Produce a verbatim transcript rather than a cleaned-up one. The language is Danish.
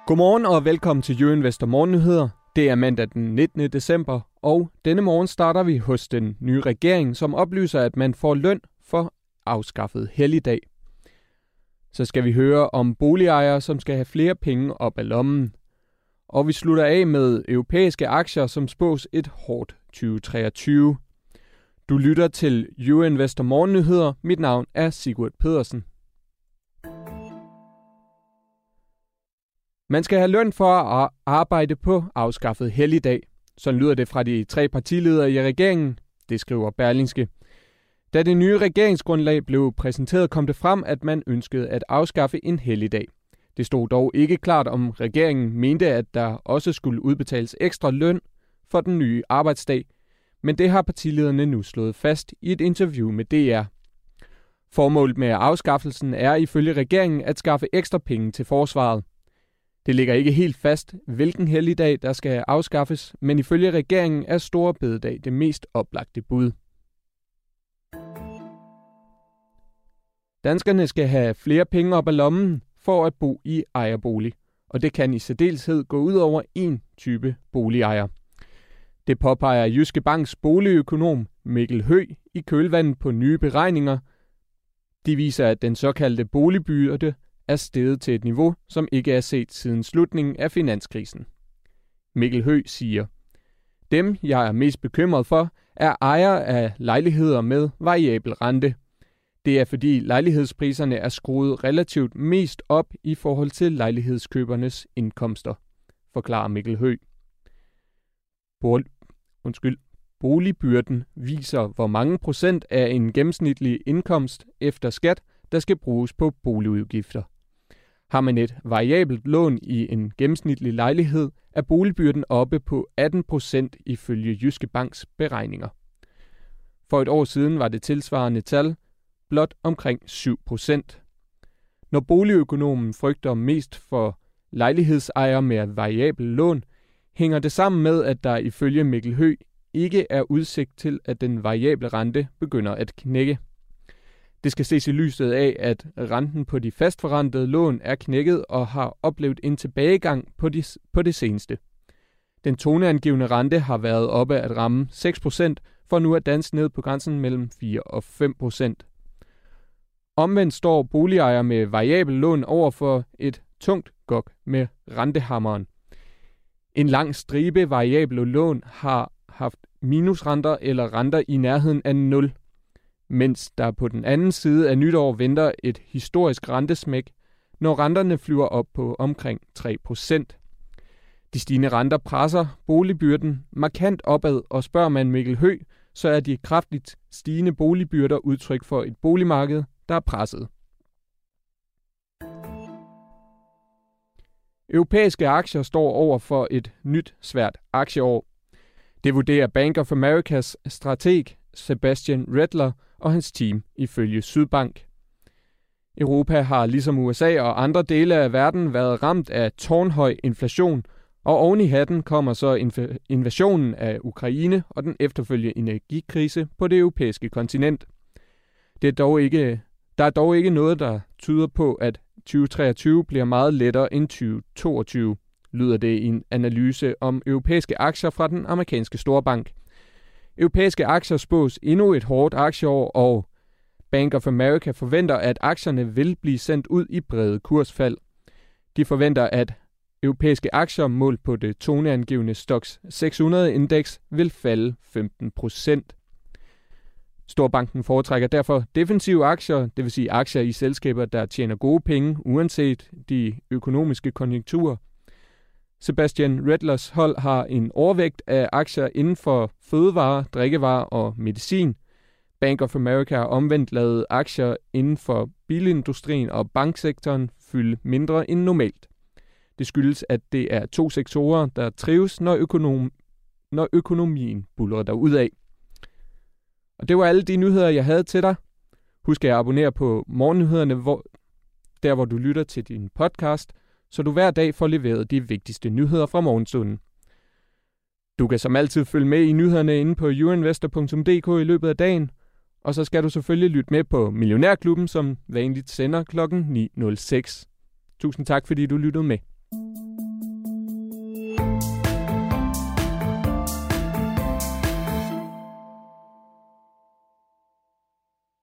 Godmorgen og velkommen til Jørgen Vester Morgennyheder. Det er mandag den nittende december, og denne morgen starter vi hos den nye regering, som oplyser, at man får løn for afskaffet helligdag. Så skal vi høre om boligejere, som skal have flere penge op af lommen. Og vi slutter af med europæiske aktier, som spås et hårdt tyve treogtyve. Du lytter til Jørgen Vester Morgennyheder. Mit navn er Sigurd Pedersen. Man skal have løn for at arbejde på afskaffet helligdag. Sådan lyder det fra de tre partiledere i regeringen, det skriver Berlingske. Da det nye regeringsgrundlag blev præsenteret, kom det frem, at man ønskede at afskaffe en helligdag. Det stod dog ikke klart, om regeringen mente, at der også skulle udbetales ekstra løn for den nye arbejdsdag. Men det har partilederne nu slået fast i et interview med D R. Formålet med afskaffelsen er ifølge regeringen at skaffe ekstra penge til forsvaret. Det ligger ikke helt fast, hvilken helligdag der skal afskaffes, men ifølge regeringen er store bededag det mest oplagte bud. Danskerne skal have flere penge op af lommen for at bo i ejerbolig, og det kan i særdeleshed gå ud over en type boligejer. Det påpeger Jyske Banks boligøkonom Mikkel Høgh i kølvandet på nye beregninger. De viser, at den såkaldte boligbyrde er steget til et niveau, som ikke er set siden slutningen af finanskrisen. Mikkel Høgh siger, dem, jeg er mest bekymret for, er ejere af lejligheder med variabel rente. Det er fordi lejlighedspriserne er skruet relativt mest op i forhold til lejlighedskøbernes indkomster, forklarer Mikkel Høgh. Bol- Undskyld. Boligbyrden viser, hvor mange procent af en gennemsnitlig indkomst efter skat, der skal bruges på boligudgifter. Har man et variabelt lån i en gennemsnitlig lejlighed, er boligbyrden oppe på atten procent ifølge Jyske Banks beregninger. For et år siden var det tilsvarende tal blot omkring syv procent. Når boligøkonomen frygter mest for lejlighedsejere med variabel lån, hænger det sammen med, at der ifølge Mikkel Høgh ikke er udsigt til, at den variable rente begynder at knække. Det skal ses i lyset af, at renten på de fastforrentede lån er knækket og har oplevet en tilbagegang på, de, på det seneste. Den toneangivende rente har været oppe at ramme seks procent, for nu at danse ned på grænsen mellem fire og fem procent. Omvendt står boligejere med variabel lån over for et tungt gok med rentehammeren. En lang stribe variable lån har haft minusrenter eller renter i nærheden af nul, mens der på den anden side af nytår venter et historisk rentesmæk, når renterne flyver op på omkring tre procent. De stigende renter presser boligbyrden markant opad, og spørger man Mikkel Høgh, så er de kraftigt stigende boligbyrder udtryk for et boligmarked, der er presset. Europæiske aktier står over for et nyt svært aktieår. Det vurderer Bank of Americas strateg Sebastian Redler og hans team ifølge Sydbank. Europa har ligesom U S A og andre dele af verden været ramt af tårnhøj inflation, og oven i hatten kommer så inv- invasionen af Ukraine og den efterfølgende energikrise på det europæiske kontinent. Det er dog ikke, der er dog ikke noget, der tyder på, at tyve treogtyve bliver meget lettere end tyve toogtyve, lyder det i en analyse om europæiske aktier fra den amerikanske storbank. Europæiske aktier spås endnu et hårdt aktieår, og Bank of America forventer, at aktierne vil blive sendt ud i brede kursfald. De forventer, at europæiske aktier målt på det toneangivende Stoxx seks hundrede-indeks vil falde femten procent. Storbanken foretrækker derfor defensive aktier, det vil sige aktier i selskaber, der tjener gode penge, uanset de økonomiske konjunkturer. Sebastian Redlers hold har en overvægt af aktier inden for fødevarer, drikkevarer og medicin. Bank of America har omvendt ladet aktier inden for bilindustrien og banksektoren fylde mindre end normalt. Det skyldes, at det er to sektorer, der trives, når, økonom- når økonomien buldrer derudad. Og det var alle de nyheder, jeg havde til dig. Husk at abonnere på Morgennyhederne, hvor, der hvor du lytter til din podcast, så du hver dag får leveret de vigtigste nyheder fra morgenstunden. Du kan som altid følge med i nyhederne inde på euroinvestor punktum d k i løbet af dagen, og så skal du selvfølgelig lytte med på Millionærklubben, som vanligt sender klokken ni nul seks. Tusind tak, fordi du lyttede med.